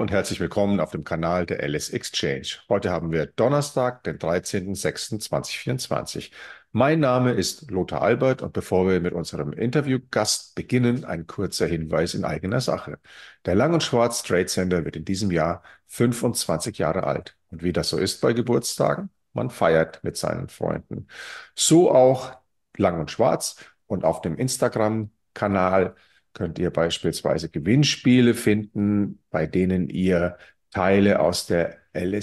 und herzlich willkommen auf dem Kanal der LS Exchange. Heute haben wir Donnerstag, den 13.06.2024. Mein Name ist Lothar Albert und bevor wir mit unserem Interviewgast beginnen, ein kurzer Hinweis in eigener Sache. Der Lang& Schwarz Trade Center wird in diesem Jahr 25 Jahre alt. Und wie das so ist bei Geburtstagen, man feiert mit seinen Freunden. So auch Lang& Schwarz und auf dem Instagram-Kanal könnt ihr beispielsweise Gewinnspiele finden, bei denen ihr Teile aus der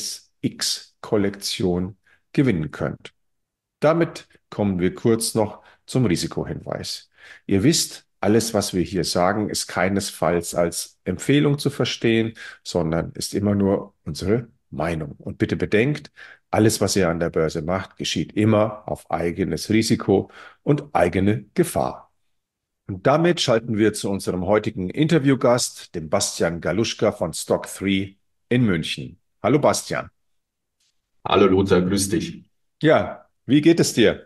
LSX-Kollektion gewinnen könnt. Damit kommen wir kurz noch zum Risikohinweis. Ihr wisst, alles, was wir hier sagen, ist keinesfalls als Empfehlung zu verstehen, sondern ist immer nur unsere Meinung. Und bitte bedenkt, alles, was ihr an der Börse macht, geschieht immer auf eigenes Risiko und eigene Gefahr. Und damit schalten wir zu unserem heutigen Interviewgast, dem Bastian Galuschka von Stock3 in München. Hallo Bastian. Hallo Lothar, grüß dich. Ja, wie geht es dir?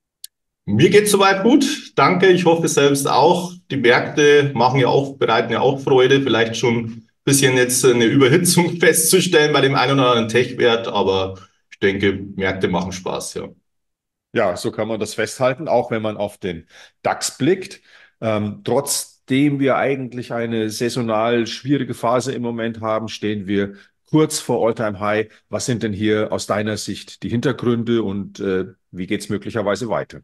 Mir geht's soweit gut. Danke. Ich hoffe selbst auch. Die Märkte bereiten ja auch Freude. Vielleicht schon ein bisschen jetzt eine Überhitzung festzustellen bei dem einen oder anderen Tech-Wert, aber ich denke, Märkte machen Spaß, ja. Ja, so kann man das festhalten, auch wenn man auf den DAX blickt. Trotzdem wir eigentlich eine saisonal schwierige Phase im Moment haben, stehen wir kurz vor All-Time-High. Was sind denn hier aus deiner Sicht die Hintergründe und wie geht es möglicherweise weiter?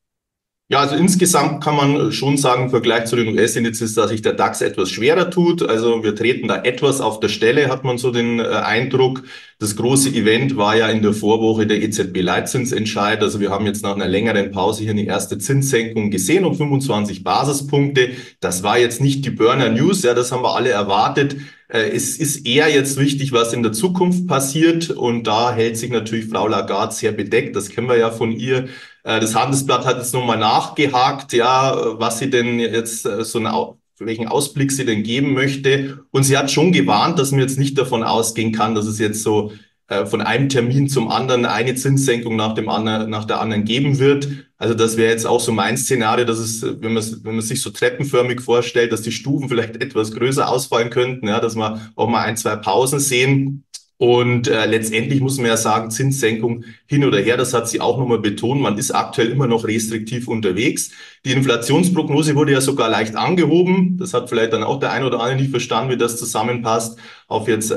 Ja, also insgesamt kann man schon sagen, im Vergleich zu den US-Indizes, dass sich der DAX etwas schwerer tut. Also wir treten da etwas auf der Stelle, hat man so den Eindruck. Das große Event war ja in der Vorwoche der EZB-Leitzinsentscheid. Also wir haben jetzt nach einer längeren Pause hier eine erste Zinssenkung gesehen um 25 Basispunkte. Das war jetzt nicht die Burner News, ja, das haben wir alle erwartet. Es ist eher jetzt wichtig, was in der Zukunft passiert. Und da hält sich natürlich Frau Lagarde sehr bedeckt. Das kennen wir ja von ihr. Das Handelsblatt hat jetzt nochmal nachgehakt, ja, was sie denn jetzt welchen Ausblick sie denn geben möchte. Und sie hat schon gewarnt, dass man jetzt nicht davon ausgehen kann, dass es jetzt so von einem Termin zum anderen eine Zinssenkung nach der anderen geben wird. Also das wäre jetzt auch so mein Szenario, dass es, wenn man sich so treppenförmig vorstellt, dass die Stufen vielleicht etwas größer ausfallen könnten, ja, dass wir auch mal ein, zwei Pausen sehen. Und letztendlich muss man ja sagen, Zinssenkung hin oder her, das hat sie auch nochmal betont. Man ist aktuell immer noch restriktiv unterwegs. Die Inflationsprognose wurde ja sogar leicht angehoben. Das hat vielleicht dann auch der ein oder andere nicht verstanden, wie das zusammenpasst, auf jetzt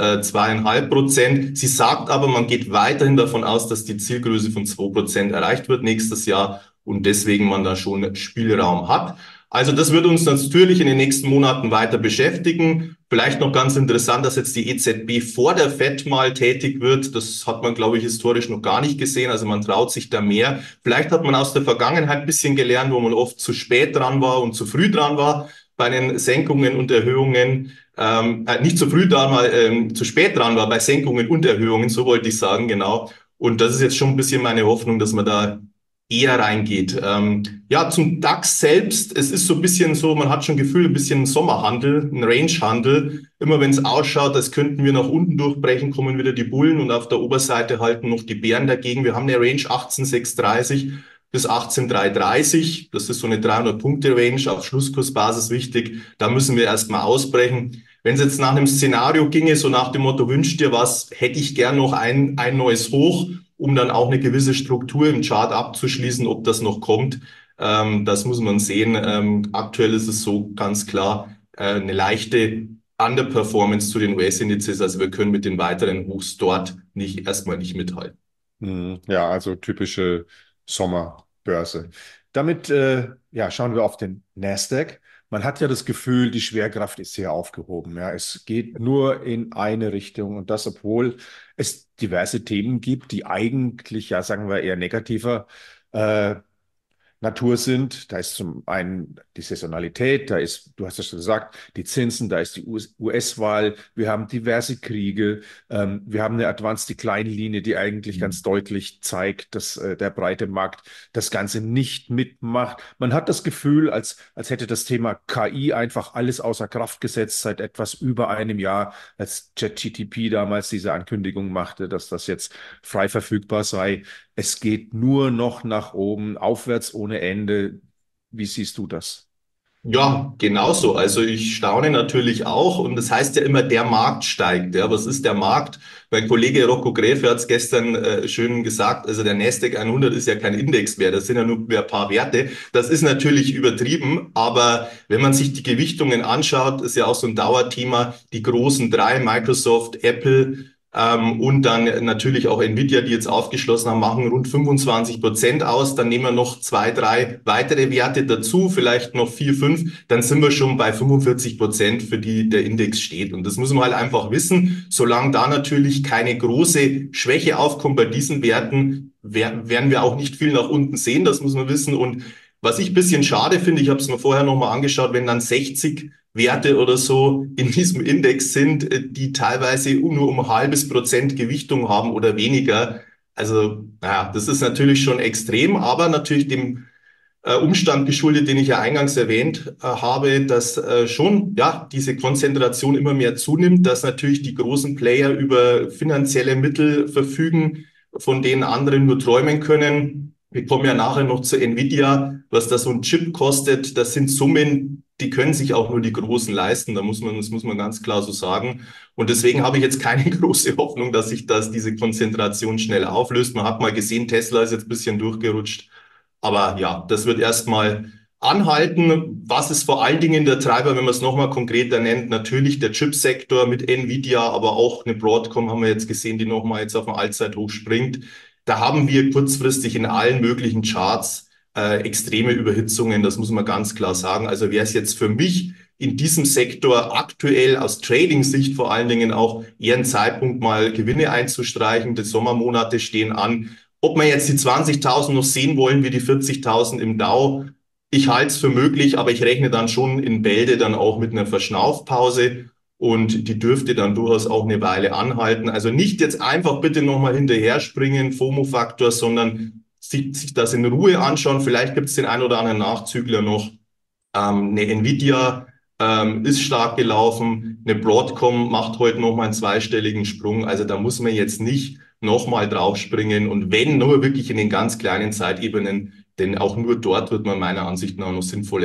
2,5%. Sie sagt aber, man geht weiterhin davon aus, dass die Zielgröße von 2% erreicht wird nächstes Jahr und deswegen man da schon Spielraum hat. Also das wird uns natürlich in den nächsten Monaten weiter beschäftigen. Vielleicht noch ganz interessant, dass jetzt die EZB vor der FED mal tätig wird. Das hat man, glaube ich, historisch noch gar nicht gesehen. Also man traut sich da mehr. Vielleicht hat man aus der Vergangenheit ein bisschen gelernt, wo man oft zu spät dran war und zu früh dran war bei den Senkungen und Erhöhungen. Nicht zu früh dran war, zu spät dran war bei Senkungen und Erhöhungen, so wollte ich sagen, genau. Und das ist jetzt schon ein bisschen meine Hoffnung, dass man da eher reingeht. Ja, zum DAX selbst, es ist so ein bisschen so, man hat schon Gefühl, ein bisschen ein Sommerhandel, ein Rangehandel. Immer wenn es ausschaut, als könnten wir nach unten durchbrechen, kommen wieder die Bullen und auf der Oberseite halten noch die Bären dagegen. Wir haben eine Range 18,630 bis 18,330. Das ist so eine 300-Punkte-Range auf Schlusskursbasis wichtig. Da müssen wir erstmal ausbrechen. Wenn es jetzt nach einem Szenario ginge, so nach dem Motto, wünscht dir was, hätte ich gern noch ein neues Hoch, um dann auch eine gewisse Struktur im Chart abzuschließen, ob das noch kommt. Das muss man sehen. Aktuell ist es so ganz klar eine leichte Underperformance zu den US-Indizes. Also wir können mit den weiteren Hochs dort erstmal nicht mithalten. Ja, also typische Sommerbörse. Damit ja, schauen wir auf den Nasdaq. Man hat ja das Gefühl, die Schwerkraft ist sehr aufgehoben. Ja, es geht nur in eine Richtung und das, obwohl es diverse Themen gibt, die eigentlich, ja, sagen wir, eher negativer äh, Natur sind. Da ist zum einen die Saisonalität, da ist, du hast ja schon gesagt, die Zinsen, da ist die US-Wahl, wir haben diverse Kriege, wir haben eine Advanced Decline-Linie, die eigentlich ganz deutlich zeigt, dass der breite Markt das Ganze nicht mitmacht. Man hat das Gefühl, als hätte das Thema KI einfach alles außer Kraft gesetzt seit etwas über einem Jahr, als ChatGPT damals diese Ankündigung machte, dass das jetzt frei verfügbar sei. Es geht nur noch nach oben, aufwärts ohne Ende. Wie siehst du das? Ja, genauso. Also ich staune natürlich auch und das heißt ja immer, der Markt steigt. Ja, was ist der Markt? Mein Kollege Rocco Gräfe hat es gestern schön gesagt, also der Nasdaq 100 ist ja kein Index mehr, das sind ja nur mehr ein paar Werte. Das ist natürlich übertrieben, aber wenn man sich die Gewichtungen anschaut, ist ja auch so ein Dauerthema, die großen drei, Microsoft, Apple, und dann natürlich auch Nvidia, die jetzt aufgeschlossen haben, machen rund 25% aus. Dann nehmen wir noch zwei, drei weitere Werte dazu, vielleicht noch vier, fünf. Dann sind wir schon bei 45%, für die der Index steht. Und das muss man halt einfach wissen. Solange da natürlich keine große Schwäche aufkommt bei diesen Werten, werden wir auch nicht viel nach unten sehen. Das muss man wissen. Und was ich ein bisschen schade finde, ich habe es mir vorher nochmal angeschaut, wenn dann 60 Werte oder so in diesem Index sind, die teilweise nur um ein halbes Prozent Gewichtung haben oder weniger. Also, naja, das ist natürlich schon extrem, aber natürlich dem Umstand geschuldet, den ich ja eingangs erwähnt habe, dass schon ja diese Konzentration immer mehr zunimmt, dass natürlich die großen Player über finanzielle Mittel verfügen, von denen andere nur träumen können. Wir kommen ja nachher noch zu Nvidia, was da so ein Chip kostet. Das sind Summen, die können sich auch nur die Großen leisten. Das muss man ganz klar so sagen. Und deswegen habe ich jetzt keine große Hoffnung, dass sich diese Konzentration schnell auflöst. Man hat mal gesehen, Tesla ist jetzt ein bisschen durchgerutscht. Aber ja, das wird erstmal anhalten. Was ist vor allen Dingen der Treiber, wenn man es nochmal konkreter nennt? Natürlich der Chipsektor mit Nvidia, aber auch eine Broadcom haben wir jetzt gesehen, die nochmal jetzt auf den Allzeithoch springt. Da haben wir kurzfristig in allen möglichen Charts extreme Überhitzungen, das muss man ganz klar sagen. Also wäre es jetzt für mich in diesem Sektor aktuell aus Trading-Sicht vor allen Dingen auch eher ein Zeitpunkt, mal Gewinne einzustreichen. Die Sommermonate stehen an. Ob wir jetzt die 20.000 noch sehen wollen wie die 40.000 im Dow, ich halte es für möglich, aber ich rechne dann schon in Bälde dann auch mit einer Verschnaufpause und die dürfte dann durchaus auch eine Weile anhalten. Also nicht jetzt einfach bitte nochmal hinterher springen, FOMO-Faktor, sondern sich das in Ruhe anschauen. Vielleicht gibt es den ein oder anderen Nachzügler noch. Eine Nvidia ist stark gelaufen. Eine Broadcom macht heute nochmal einen zweistelligen Sprung. Also da muss man jetzt nicht nochmal draufspringen. Und wenn nur wirklich in den ganz kleinen Zeitebenen, denn auch nur dort wird man meiner Ansicht nach noch sinnvolle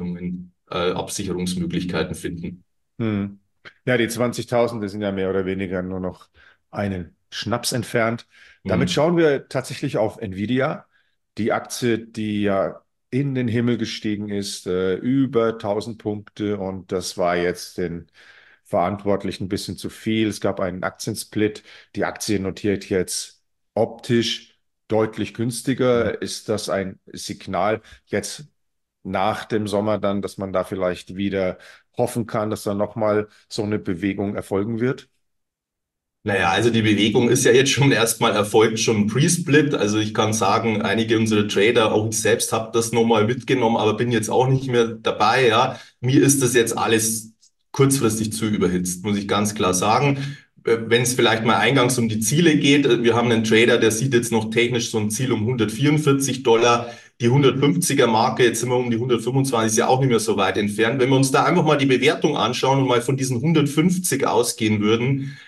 Absicherungsmöglichkeiten finden. Hm. Ja, die 20.000, die sind ja mehr oder weniger nur noch einen Schnaps entfernt. Damit Hm. schauen wir tatsächlich auf Nvidia, die Aktie, die ja in den Himmel gestiegen ist, über 1000 Punkte, und das war jetzt den Verantwortlichen ein bisschen zu viel. Es gab einen Aktiensplit. Die Aktie notiert jetzt optisch deutlich günstiger. Ist das ein Signal jetzt nach dem Sommer dann, dass man da vielleicht wieder hoffen kann, dass da nochmal so eine Bewegung erfolgen wird? Naja, also die Bewegung ist ja jetzt schon erstmal erfolgt, schon Pre-Split. Also ich kann sagen, einige unserer Trader, auch ich selbst habe das nochmal mitgenommen, aber bin jetzt auch nicht mehr dabei. Ja, mir ist das jetzt alles kurzfristig zu überhitzt, muss ich ganz klar sagen. Wenn es vielleicht mal eingangs um die Ziele geht, wir haben einen Trader, der sieht jetzt noch technisch so ein Ziel um 144 Dollar. Die 150er Marke, jetzt sind wir um die 125, ist ja auch nicht mehr so weit entfernt. Wenn wir uns da einfach mal die Bewertung anschauen und mal von diesen 150 ausgehen würden,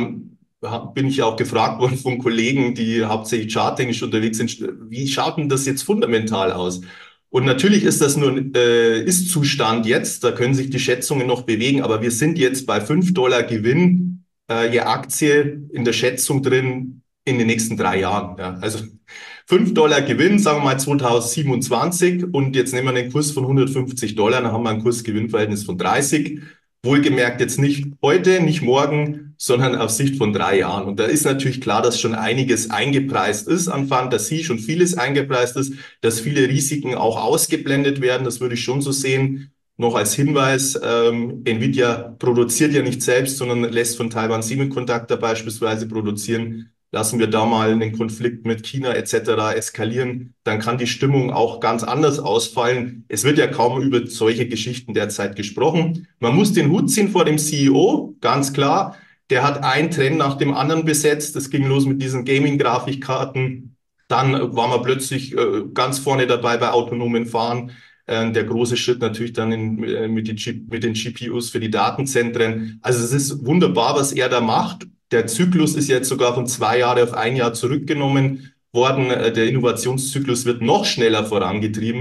bin ich ja auch gefragt worden von Kollegen, die hauptsächlich charttechnisch unterwegs sind, wie schaut denn das jetzt fundamental aus? Und natürlich ist das nur ein Ist-Zustand jetzt, da können sich die Schätzungen noch bewegen, aber wir sind jetzt bei 5 Dollar Gewinn je Aktie in der Schätzung drin in den nächsten 3 Jahren. Ja. Also 5 Dollar Gewinn, sagen wir mal 2027, und jetzt nehmen wir einen Kurs von 150 Dollar, dann haben wir ein Kursgewinnverhältnis von 30. Wohlgemerkt jetzt nicht heute, nicht morgen, sondern auf Sicht von 3 Jahren. Und da ist natürlich klar, dass schon einiges eingepreist ist an Fantasie, schon vieles eingepreist ist, dass viele Risiken auch ausgeblendet werden. Das würde ich schon so sehen. Noch als Hinweis, Nvidia produziert ja nicht selbst, sondern lässt von Taiwan Semiconductor beispielsweise produzieren. Lassen wir da mal einen Konflikt mit China etc. eskalieren, dann kann die Stimmung auch ganz anders ausfallen. Es wird ja kaum über solche Geschichten derzeit gesprochen. Man muss den Hut ziehen vor dem CEO, ganz klar. Der hat einen Trend nach dem anderen besetzt. Das ging los mit diesen Gaming-Grafikkarten. Dann war man plötzlich ganz vorne dabei bei autonomen Fahren. Der große Schritt natürlich dann mit den GPUs für die Datenzentren. Also es ist wunderbar, was er da macht. Der Zyklus ist jetzt sogar von 2 Jahre auf ein Jahr zurückgenommen worden. Der Innovationszyklus wird noch schneller vorangetrieben.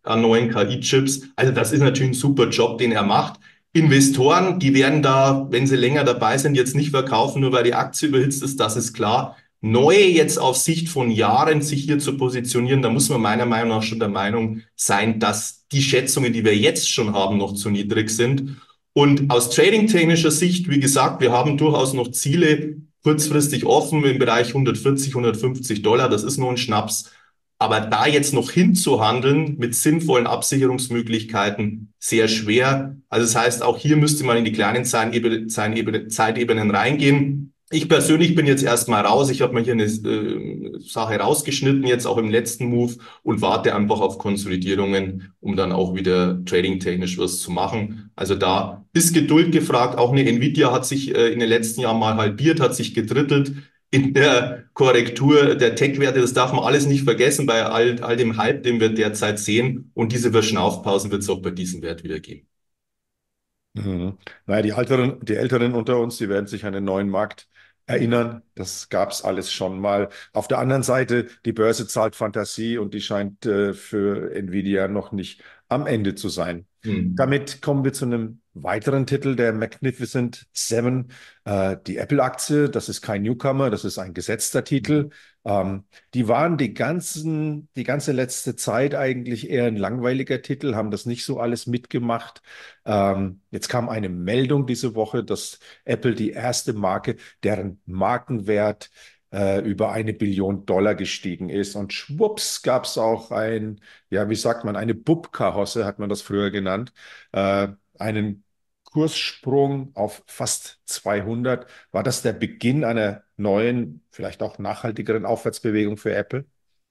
an neuen KI-Chips. Also das ist natürlich ein super Job, den er macht. Investoren, die werden da, wenn sie länger dabei sind, jetzt nicht verkaufen, nur weil die Aktie überhitzt ist, das ist klar. Neue jetzt auf Sicht von Jahren sich hier zu positionieren, da muss man meiner Meinung nach schon der Meinung sein, dass die Schätzungen, die wir jetzt schon haben, noch zu niedrig sind. Und aus trading-technischer Sicht, wie gesagt, wir haben durchaus noch Ziele kurzfristig offen im Bereich 140, 150 Dollar. Das ist nur ein Schnaps. Aber da jetzt noch hinzuhandeln mit sinnvollen Absicherungsmöglichkeiten sehr schwer. Also das heißt, auch hier müsste man in die kleinen Zeitebenen reingehen. Ich persönlich bin jetzt erstmal raus. Ich habe mir hier eine Sache rausgeschnitten, jetzt auch im letzten Move und warte einfach auf Konsolidierungen, um dann auch wieder trading-technisch was zu machen. Also da ist Geduld gefragt. Auch eine Nvidia hat sich in den letzten Jahren mal halbiert, hat sich gedrittelt in der Korrektur der Tech-Werte. Das darf man alles nicht vergessen bei all dem Hype, den wir derzeit sehen. Und diese Verschnaufpausen wird es auch bei diesem Wert wieder geben. Mhm. Naja, die Älteren unter uns, die werden sich an den neuen Markt erinnern. Das gab es alles schon mal. Auf der anderen Seite, die Börse zahlt Fantasie und die scheint für Nvidia noch nicht am Ende zu sein. Hm. Damit kommen wir zu einem weiteren Titel, der Magnificent Seven, die Apple-Aktie. Das ist kein Newcomer, das ist ein gesetzter Titel. Ähm, Die waren die ganze letzte Zeit eigentlich eher ein langweiliger Titel, haben das nicht so alles mitgemacht. Jetzt kam eine Meldung diese Woche, dass Apple die erste Marke, deren Markenwert über 1 Billion Dollar gestiegen ist. Und schwupps gab es auch ja, wie sagt man, eine Bub-Karosse, hat man das früher genannt, einen Kurssprung auf fast 200. War das der Beginn einer neuen, vielleicht auch nachhaltigeren Aufwärtsbewegung für Apple?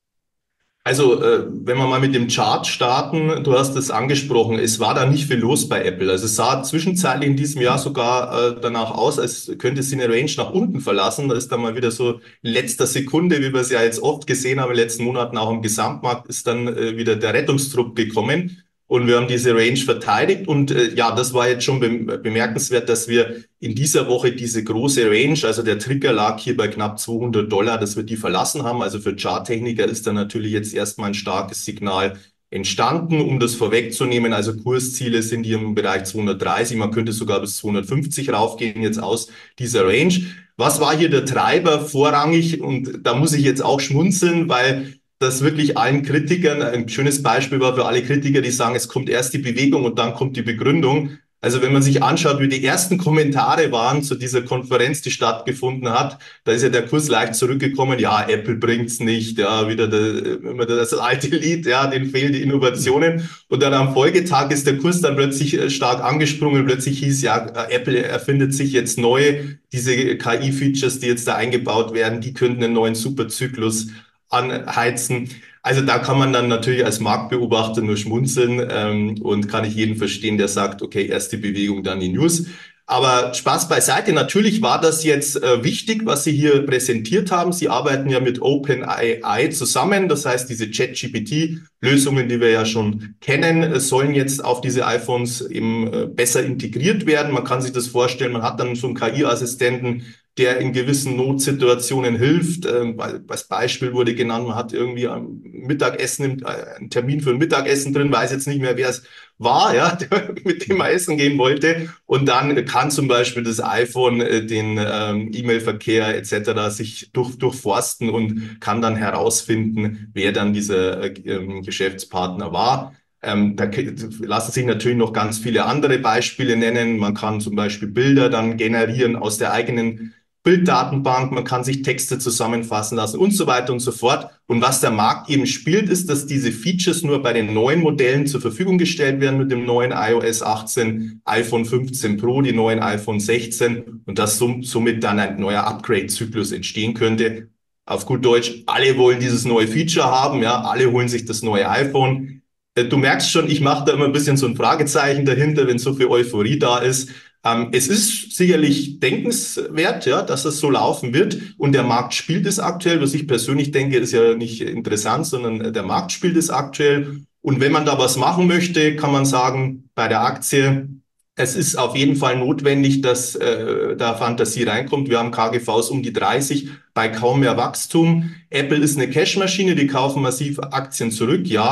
Also, wenn wir mal mit dem Chart starten, du hast es angesprochen, es war da nicht viel los bei Apple. Also es sah zwischenzeitlich in diesem Jahr sogar danach aus, als könnte sie eine Range nach unten verlassen. Da ist dann mal wieder so in letzter Sekunde, wie wir es ja jetzt oft gesehen haben, in den letzten Monaten auch im Gesamtmarkt, ist dann wieder der Rettungstrupp gekommen. Und wir haben diese Range verteidigt. Und ja, das war jetzt schon bemerkenswert, dass wir in dieser Woche diese große Range, also der Trigger lag hier bei knapp 200 Dollar, dass wir die verlassen haben. Also für Charttechniker ist da natürlich jetzt erstmal ein starkes Signal entstanden, um das vorwegzunehmen. Also Kursziele sind hier im Bereich 230. Man könnte sogar bis 250 raufgehen jetzt aus dieser Range. Was war hier der Treiber vorrangig? Und da muss ich jetzt auch schmunzeln, weil das wirklich allen Kritikern ein schönes Beispiel war für alle Kritiker, die sagen, es kommt erst die Bewegung und dann kommt die Begründung. Also wenn man sich anschaut, wie die ersten Kommentare waren zu dieser Konferenz, die stattgefunden hat, da ist ja der Kurs leicht zurückgekommen. Ja, Apple bringt's nicht. Ja, wieder immer das alte Lied. Ja, denen fehlen die Innovationen. Und dann am Folgetag ist der Kurs dann plötzlich stark angesprungen. Plötzlich hieß ja, Apple erfindet sich jetzt neu. Diese KI-Features, die jetzt da eingebaut werden, die könnten einen neuen Superzyklus anheizen. Also da kann man dann natürlich als Marktbeobachter nur schmunzeln und kann ich jeden verstehen, der sagt, okay, erst die Bewegung, dann die News. Aber Spaß beiseite, natürlich war das jetzt wichtig, was Sie hier präsentiert haben. Sie arbeiten ja mit OpenAI zusammen. Das heißt, diese ChatGPT-Lösungen, die wir ja schon kennen, sollen jetzt auf diese iPhones eben besser integriert werden. Man kann sich das vorstellen, man hat dann so einen KI-Assistenten, der in gewissen Notsituationen hilft. Als Beispiel wurde genannt, man hat irgendwie am Mittagessen, einen Termin für ein Mittagessen drin, weiß jetzt nicht mehr, wer es war, ja, mit dem man essen gehen wollte. Und dann kann zum Beispiel das iPhone den E-Mail-Verkehr etc. sich durchforsten und kann dann herausfinden, wer dann dieser Geschäftspartner war. Da lassen sich natürlich noch ganz viele andere Beispiele nennen. Man kann zum Beispiel Bilder dann generieren aus der eigenen Bilddatenbank, man kann sich Texte zusammenfassen lassen und so weiter und so fort. Und was der Markt eben spielt, ist, dass diese Features nur bei den neuen Modellen zur Verfügung gestellt werden mit dem neuen iOS 18, iPhone 15 Pro, die neuen iPhone 16 und dass somit dann ein neuer Upgrade-Zyklus entstehen könnte. Auf gut Deutsch, alle wollen dieses neue Feature haben, ja, alle holen sich das neue iPhone. Du merkst schon, ich mache da immer ein bisschen so ein Fragezeichen dahinter, wenn so viel Euphorie da ist. Es ist sicherlich denkenswert, ja, dass es so laufen wird. Und der Markt spielt es aktuell. Was ich persönlich denke, ist ja nicht interessant, sondern der Markt spielt es aktuell. Und wenn man da was machen möchte, kann man sagen, bei der Aktie, es ist auf jeden Fall notwendig, dass da Fantasie reinkommt. Wir haben KGVs um die 30 bei kaum mehr Wachstum. Apple ist eine Cashmaschine, die kaufen massiv Aktien zurück, ja.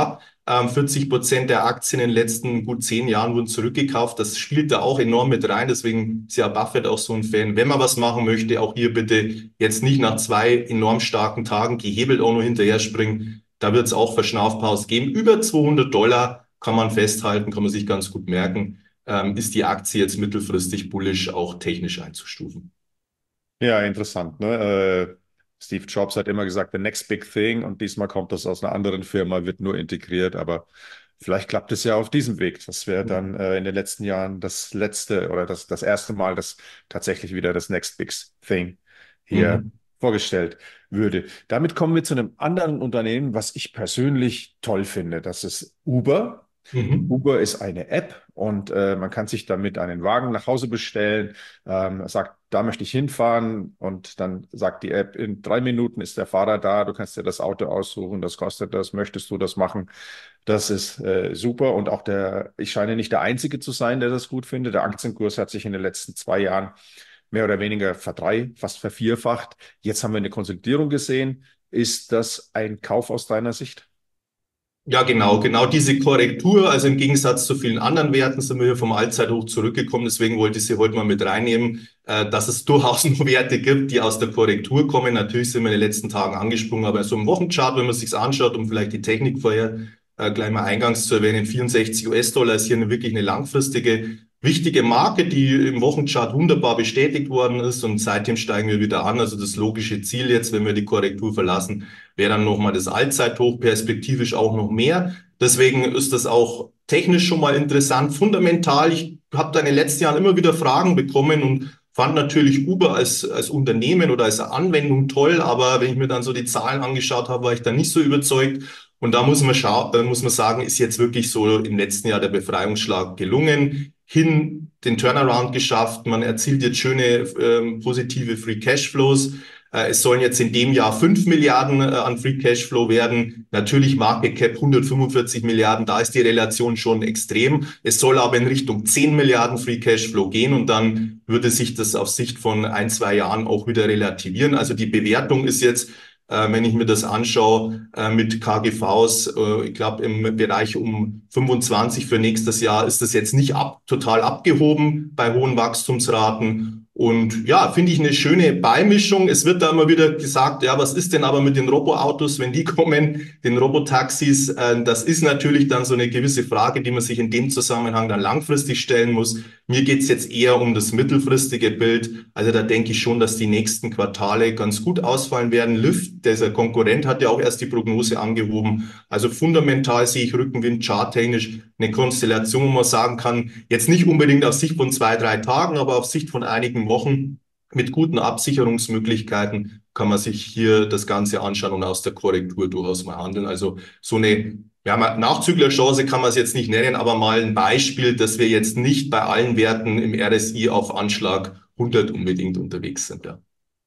40% der Aktien in den letzten gut 10 Jahren wurden zurückgekauft. Das spielt da auch enorm mit rein. Deswegen ist ja Buffett auch so ein Fan. Wenn man was machen möchte, auch hier bitte jetzt nicht nach 2 enorm starken Tagen gehebelt auch nur hinterher springen. Da wird es auch Verschnaufpausen geben. Über $200 kann man festhalten, kann man sich ganz gut merken, ist die Aktie jetzt mittelfristig bullish auch technisch einzustufen. Ja, interessant, ne? Steve Jobs hat immer gesagt, the next big thing, und diesmal kommt das aus einer anderen Firma, wird nur integriert, aber vielleicht klappt es ja auf diesem Weg. Das wäre dann in den letzten Jahren das letzte oder das erste Mal, dass tatsächlich wieder das next big thing hier Mhm. vorgestellt würde. Damit kommen wir zu einem anderen Unternehmen, was ich persönlich toll finde. Das ist Uber. Mhm. Uber ist eine App und man kann sich damit einen Wagen nach Hause bestellen, sagt, da möchte ich hinfahren, und dann sagt die App, in 3 Minuten ist der Fahrer da, du kannst dir das Auto aussuchen, das kostet das, möchtest du das machen? Das ist super, und auch ich scheine nicht der Einzige zu sein, der das gut findet. Der Aktienkurs hat sich in den letzten 2 Jahren mehr oder weniger fast vervierfacht. Jetzt haben wir eine Konsolidierung gesehen. Ist das ein Kauf aus deiner Sicht? Ja, genau diese Korrektur. Also im Gegensatz zu vielen anderen Werten sind wir hier vom Allzeithoch zurückgekommen. Deswegen wollte ich sie heute mal mit reinnehmen, dass es durchaus noch Werte gibt, die aus der Korrektur kommen. Natürlich sind wir in den letzten Tagen angesprungen, aber so im Wochenchart, wenn man sich anschaut, um vielleicht die Technik vorher gleich mal eingangs zu erwähnen, 64 US-Dollar ist hier wirklich eine langfristige, wichtige Marke, die im Wochenchart wunderbar bestätigt worden ist, und seitdem steigen wir wieder an. Also das logische Ziel jetzt, wenn wir die Korrektur verlassen, wäre dann nochmal das Allzeithoch, perspektivisch auch noch mehr. Deswegen ist das auch technisch schon mal interessant. Fundamental, ich habe da in den letzten Jahren immer wieder Fragen bekommen und fand natürlich Uber als Unternehmen oder als Anwendung toll, aber wenn ich mir dann so die Zahlen angeschaut habe, war ich da nicht so überzeugt. Und da muss man sagen, ist jetzt wirklich so im letzten Jahr der Befreiungsschlag gelungen, den Turnaround geschafft. Man erzielt jetzt schöne positive Free Cashflows. Es sollen jetzt in dem Jahr 5 Milliarden an Free Cashflow werden. Natürlich Market Cap 145 Milliarden, da ist die Relation schon extrem. Es soll aber in Richtung 10 Milliarden Free Cashflow gehen, und dann würde sich das auf Sicht von 1, 2 Jahren auch wieder relativieren. Also die Bewertung ist jetzt, wenn ich mir das anschaue, mit KGVs, ich glaube im Bereich um 25 für nächstes Jahr, ist das jetzt nicht total abgehoben bei hohen Wachstumsraten. Und ja, finde ich eine schöne Beimischung. Es wird da immer wieder gesagt, ja, was ist denn aber mit den Roboautos, wenn die kommen, den Robotaxis? Das ist natürlich dann so eine gewisse Frage, die man sich in dem Zusammenhang dann langfristig stellen muss. Mir geht's jetzt eher um das mittelfristige Bild. Also da denke ich schon, dass die nächsten Quartale ganz gut ausfallen werden. Lyft, dieser Konkurrent, hat ja auch erst die Prognose angehoben. Also fundamental sehe ich Rückenwind charttechnisch eine Konstellation, wo man sagen kann, jetzt nicht unbedingt auf Sicht von 2, 3 Tagen, aber auf Sicht von einigen Wochen mit guten Absicherungsmöglichkeiten kann man sich hier das Ganze anschauen und aus der Korrektur durchaus mal handeln. Also so eine, ja, Nachzüglerchance kann man es jetzt nicht nennen, aber mal ein Beispiel, dass wir jetzt nicht bei allen Werten im RSI auf Anschlag 100 unbedingt unterwegs sind. Ja.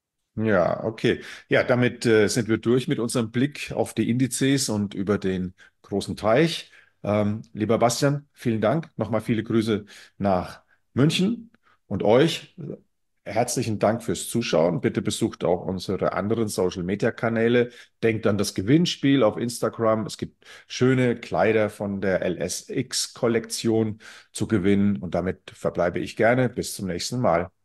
Ja, okay. Ja, damit sind wir durch mit unserem Blick auf die Indizes und über den großen Teich. Lieber Bastian, vielen Dank. Nochmal viele Grüße nach München, und euch herzlichen Dank fürs Zuschauen. Bitte besucht auch unsere anderen Social-Media-Kanäle. Denkt an das Gewinnspiel auf Instagram. Es gibt schöne Kleider von der LSX-Kollektion zu gewinnen, und damit verbleibe ich gerne. Bis zum nächsten Mal.